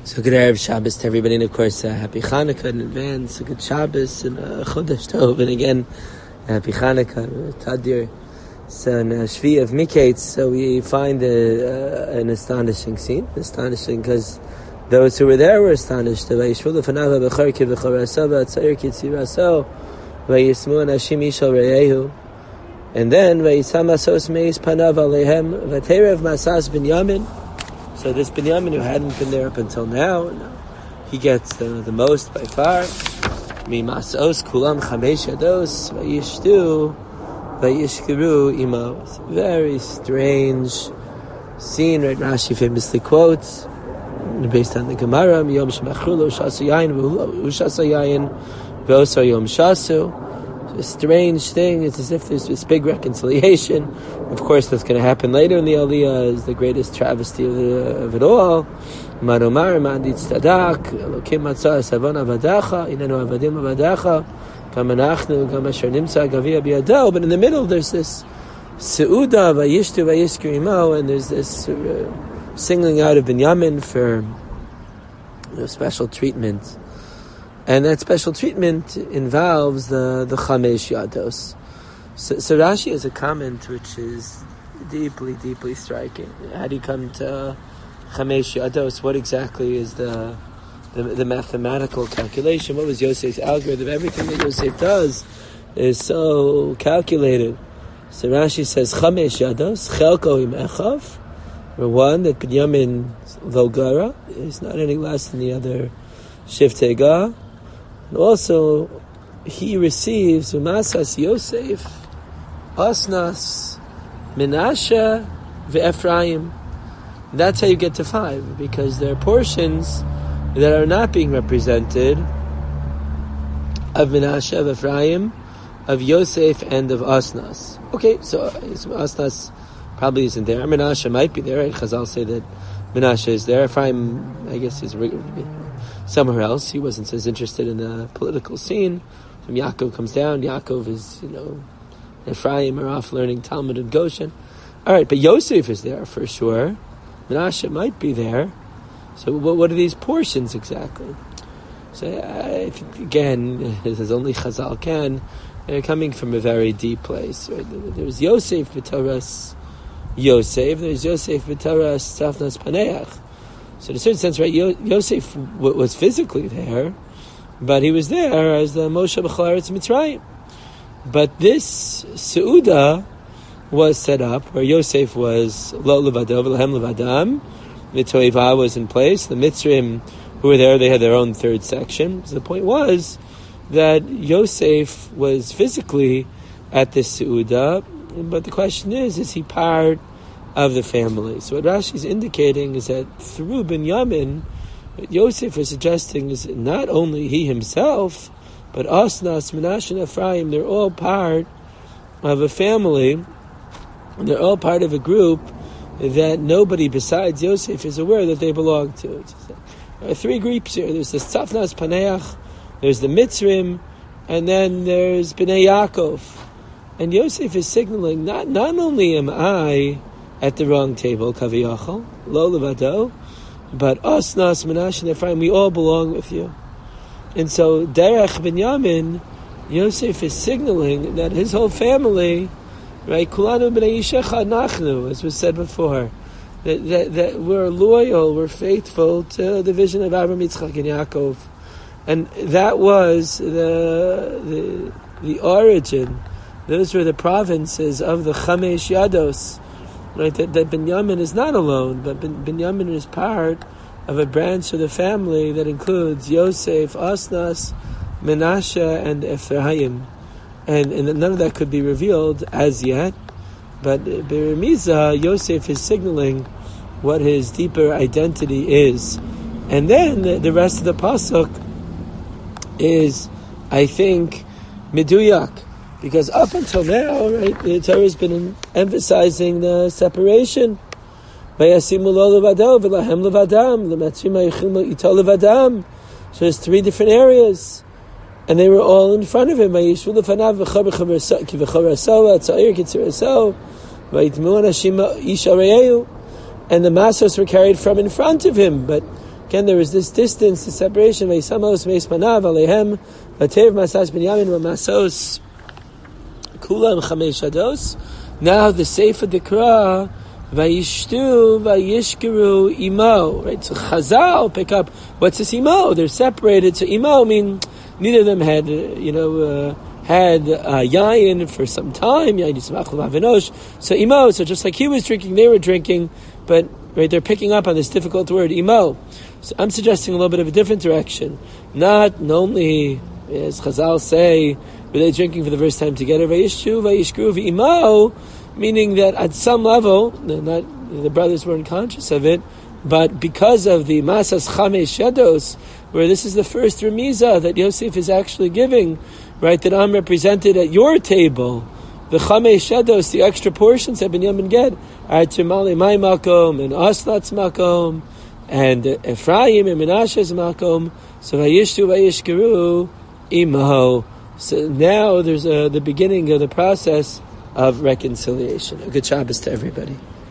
So good Erev Shabbos to everybody, and of course, happy Chanukah in advance, a good Shabbos, and Chodesh Tov, and again, happy Chanukah, Tadir. So in Shvi of Miketz, so we find an astonishing scene, astonishing because those who were there were astonished. And then, so this Binyamin, who hadn't been there up until now, he gets the most by far. Mimasos kulam chamesh yados vayishtu vayishkeru imo. It's a very strange scene, right? Rashi famously quotes, based on the Gemara, Yom shemachru lo shasu yayin v'ushasa yayin v'oso yom shasu. A strange thing. It's as if there's this big reconciliation. Of course, that's going to happen later in the Aliyah. Is the greatest travesty of it all. Maromar mandit tzadak elokim matzah savon avadacha inenu avadim avadacha kamanachnu kamasher nimsa gavia biyado. But in the middle, there's this seuda vayishtu vayishku imo, and there's this singling out of Binyamin for special treatment. And that special treatment involves the Chamesh Yados. So Rashi has a comment which is deeply, deeply striking. How do you come to Chamesh Yados? What exactly is the mathematical calculation? What was Yosef's algorithm? Everything that Yosef does is so calculated. So Rashi says Chamesh Yados, Chelko im Echav. One, that Binyamin Logara is not any less than the other Shiftei Gah. And also, he receives Umasas Yosef, Asnas, Menashe, Ve'Ephraim. That's how you get to 5, because there are portions that are not being represented of Menashe, of Ephraim, of Yosef, and of Asnas. Okay, so Asnas probably isn't there. Menashe might be there, right? Chazal say that Menashe is there. Ephraim, I guess, is somewhere else. He wasn't as interested in the political scene. When Yaakov comes down, Yaakov is, Ephraim are off learning Talmud and Goshen. All right, but Yosef is there for sure. Menashe might be there. So what are these portions exactly? So I think, again, as only Chazal can, they're coming from a very deep place. Right? There's Yosef b'Toras Yosef. There's Yosef b'Toras Tzafnas Paneach. So in a certain sense, right, Yosef was physically there, but he was there as the Moshe B'chol Eretz Mitzrayim. But this Seuda was set up where Yosef was Lo Levado V'Lahem Levadam. The Toivah was in place. The Mitzrim who were there, they had their own third section. So the point was that Yosef was physically at this Seuda, but the question is he part of the family? So what Rashi is indicating is that through Binyamin, what Yosef is suggesting is not only he himself, but Asnas, Menashe, and Ephraim, they're all part of a family, they're all part of a group that nobody besides Yosef is aware that they belong to. There are 3 groups here. There's the Tzafnas Paneach, there's the Mitzrim, and then there's Bnei Yaakov. And Yosef is signaling, not only am I at the wrong table, Kaviyachal, Lo Levado, but Asnas, Menashe, and Ephraim, we all belong with you. And so, Derech Binyamin, Yosef is signaling that his whole family, right, Kulanu b'nei Yishecha nachnu, as was said before, that we're loyal, we're faithful to the vision of Avraham, Yitzchak, and Yaakov. And that was the origin. Those were the provinces of the Chamesh Yados. Right, that Binyamin is not alone, but Binyamin is part of a branch of the family that includes Yosef, Asnas, Menashe, and Ephraim. And none of that could be revealed as yet, but Beremiza, Yosef is signaling what his deeper identity is. And then the rest of the pasuk is, I think, Meduyak. Because up until now, right, the Torah has been emphasizing the separation. So there's 3 different areas. And they were all in front of him. And the Masos were carried from in front of him. But Again, there is this distance, the separation. Veisamos veismanav alehem vatev masas binyamin v'masos kulam chamesh hados. Now the Sefer Dikra vayishtu vayishkeru imo. Right, so Chazal pick up what's this imo? They're separated. So imo mean neither of them had had yayin for some time. So imo. So just like he was drinking, they were drinking, but right, they're picking up on this difficult word imo. So I'm suggesting a little bit of a different direction. Not only, as Chazal say, were they drinking for the first time together? Vayishtu vayishkeru v'imo, meaning that at some level, the brothers weren't conscious of it, but because of the Masas Chamesh Shados, where this is the first Remiza that Yosef is actually giving, right, that I'm represented at your table, the Chamesh Shados, the extra portions that Binyamin get, are to Mali Mai Makom, and Aslat's Makom, and Ephraim and Menashe's Makom, so Vayishtu Vayishkeru Imo. So now there's the beginning of the process of reconciliation. A good Shabbos to everybody.